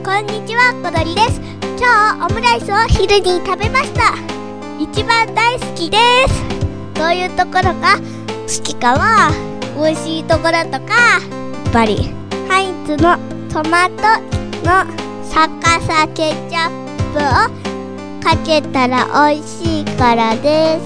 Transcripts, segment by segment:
こんにちは、こどりです。今日オムライスを昼に食べました。一番大好きです。どういうところが好きかは、美味しいところとか、やっぱりハインツのトマトの逆さケチャップをかけたら美味しいからです。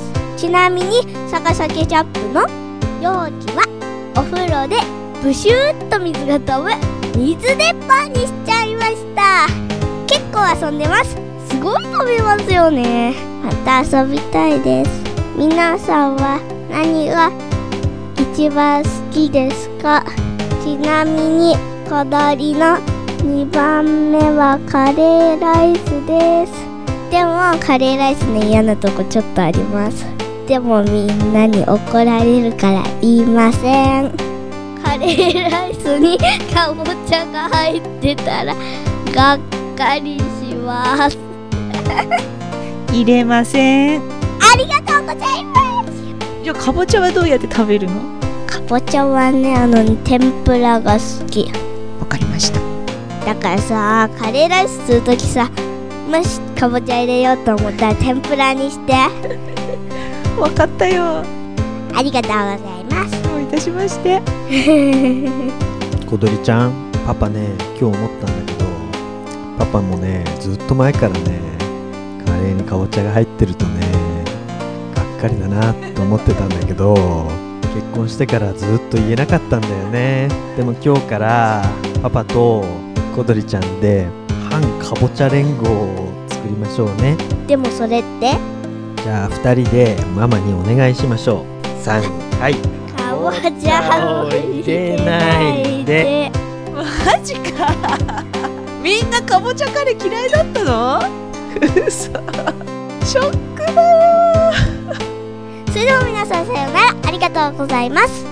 ちなみに逆さケチャップの容器はお風呂でブシューッと水が飛ぶ水鉄砲にしちゃいました。結構遊んでます。すごい飛びますよね。また遊びたいです。皆さんは何が一番好きですか？ちなみにこどりの2番目はカレーライスです。でもカレーライスの嫌なとこちょっとあります。でもみんなに怒られるから言いません。カレーライスにかぼちゃが入ってたらがっかりします入れません。 ありがとうございます。 じゃあかぼちゃはどうやって食べるの？ かぼちゃはね、天ぷらが好き。 わかりました。 だからさ、カレーライスするときさ、もしかぼちゃ入れようと思ったら天ぷらにしてわかったよ。 ありがとうございます。 どういたしましてこどりちゃん、パパね、今日思ったんだけど、パパもね、ずっと前からね、カレーにかぼちゃが入ってるとね、がっかりだなと思ってたんだけど、結婚してからずっと言えなかったんだよね。でも今日からパパとこどりちゃんで反かぼちゃ連合を作りましょうね。 でもそれってじゃあ2人でママにお願いしましょう。3回かぼちゃを入れないで。 マジかみんなかぼちゃカレー嫌いだったの？嘘ショックだよ。 それでは皆さんさようなら。ありがとうございます。